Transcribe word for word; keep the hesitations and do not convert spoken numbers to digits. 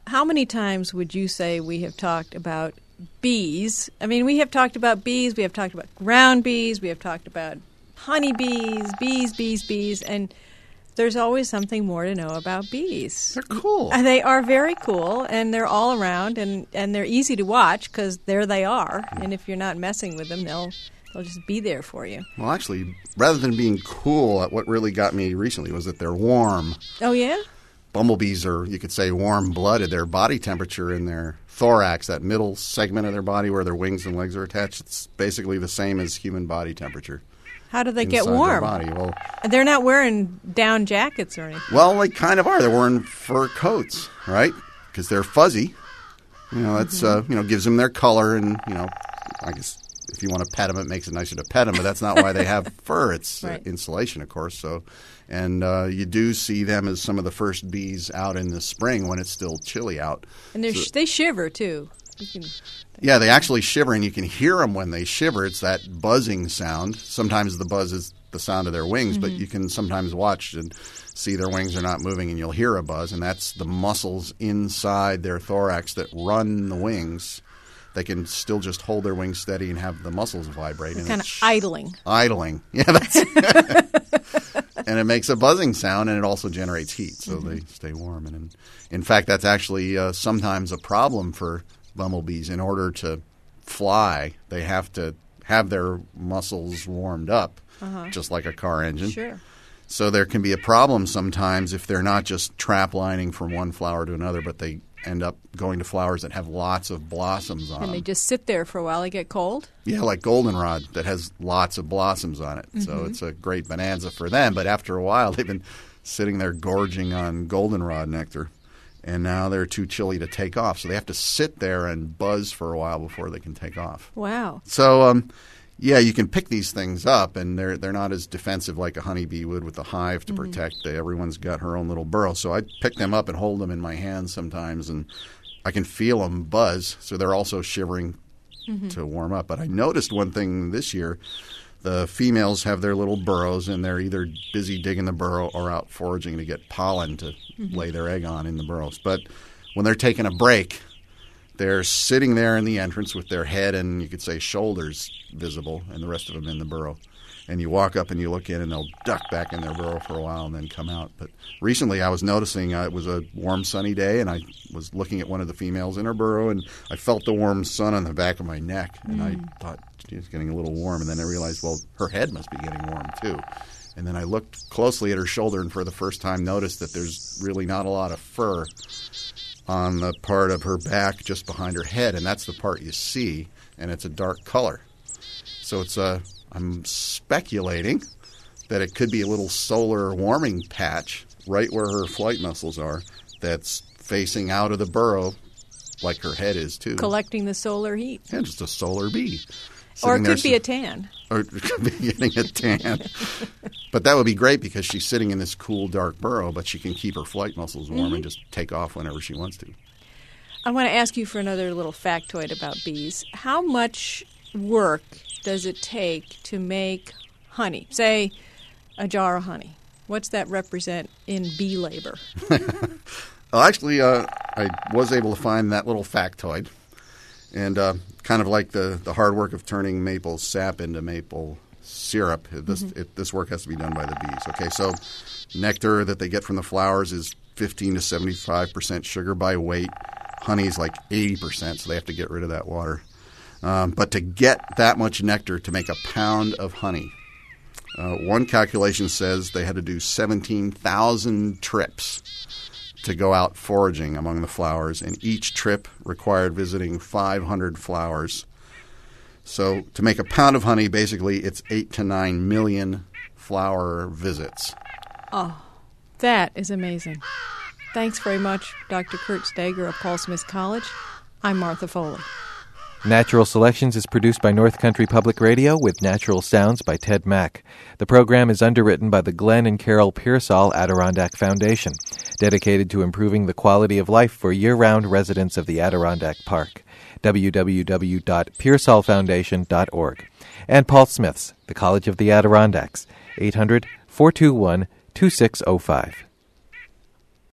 how many times would you say we have talked about bees? I mean, we have talked about bees, we have talked about ground bees, we have talked about honeybees, bees, bees, bees, and there's always something more to know about bees. They're cool. And they are very cool, and they're all around, and, and they're easy to watch because there they are. Mm. And if you're not messing with them, they'll they'll just be there for you. Well, actually, rather than being cool, what really got me recently was that they're warm. Oh, yeah? Bumblebees are, you could say, warm-blooded. Their body temperature in their thorax, that middle segment of their body where their wings and legs are attached, it's basically the same as human body temperature. How do they get warm? Body. Well, they're not wearing down jackets or anything. Well, they kind of are. They're wearing fur coats, right? Because they're fuzzy. You know, that's mm-hmm. uh, you know gives them their color, and you know, I guess if you want to pet them, it makes it nicer to pet them. But that's not why they have fur. It's right. uh, insulation, of course. So, and uh, you do see them as some of the first bees out in the spring when it's still chilly out. And so, sh- they shiver too. You can, yeah, they actually shiver, and you can hear them when they shiver. It's that buzzing sound. Sometimes the buzz is the sound of their wings, mm-hmm. but you can sometimes watch and see their wings are not moving, and you'll hear a buzz, and that's the muscles inside their thorax that run the wings. They can still just hold their wings steady and have the muscles vibrate. They're kind of idling. Idling. Yeah, that's and it makes a buzzing sound, and it also generates heat, so mm-hmm. they stay warm. And in, in fact, that's actually uh, sometimes a problem for bumblebees. In order to fly, they have to have their muscles warmed up, uh-huh. just like a car engine. Sure. So there can be a problem sometimes if they're not just trap lining from one flower to another, but they end up going to flowers that have lots of blossoms on them. And they just sit there for a while. They get cold? Yeah, like goldenrod that has lots of blossoms on it. Mm-hmm. So it's a great bonanza for them. But after a while, they've been sitting there gorging on goldenrod nectar. And now they're too chilly to take off. So they have to sit there and buzz for a while before they can take off. Wow. So, um, yeah, you can pick these things up, and they're they're not as defensive like a honeybee would with a hive to mm-hmm. protect. They, everyone's got her own little burrow. So I pick them up and hold them in my hands sometimes, and I can feel them buzz. So they're also shivering mm-hmm. to warm up. But I noticed one thing this year. The females have their little burrows, and they're either busy digging the burrow or out foraging to get pollen to mm-hmm. lay their egg on in the burrows. But when they're taking a break, they're sitting there in the entrance with their head and, you could say, shoulders visible, and the rest of them in the burrow. And you walk up and you look in, and they'll duck back in their burrow for a while and then come out. But recently I was noticing uh, it was a warm, sunny day, and I was looking at one of the females in her burrow, and I felt the warm sun on the back of my neck. And mm. I thought, it's getting a little warm. And then I realized, well, her head must be getting warm too. And then I looked closely at her shoulder, and for the first time noticed that there's really not a lot of fur on the part of her back just behind her head, and that's the part you see, and it's a dark color. So it's a, I'm speculating that it could be a little solar warming patch right where her flight muscles are that's facing out of the burrow like her head is too. Collecting the solar heat. Yeah, just a solar bee. Or it could be a tan. Or it could be getting a tan. But that would be great because she's sitting in this cool, dark burrow, but she can keep her flight muscles warm mm-hmm. and just take off whenever she wants to. I want to ask you for another little factoid about bees. How much work does it take to make honey? Say, a jar of honey. What's that represent in bee labor? Well, actually, uh, I was able to find that little factoid. And uh, kind of like the, the hard work of turning maple sap into maple syrup, this mm-hmm. it, this work has to be done by the bees. Okay, so nectar that they get from the flowers is fifteen to seventy-five percent sugar by weight. Honey is like eighty percent, so they have to get rid of that water. Um, but to get that much nectar to make a pound of honey, uh, one calculation says they had to do seventeen thousand trips to go out foraging among the flowers, and each trip required visiting five hundred flowers. So to make a pound of honey, basically it's eight to nine million flower visits. Oh, that is amazing. Thanks very much, Doctor Kurt Steger of Paul Smith College. I'm Martha Foley. Natural Selections is produced by North Country Public Radio with natural sounds by Ted Mack. The program is underwritten by the Glenn and Carol Pearsall Adirondack Foundation, dedicated to improving the quality of life for year-round residents of the Adirondack Park. w w w dot pearsall foundation dot org. And Paul Smith's, the College of the Adirondacks, eight hundred, four two one, two six zero five.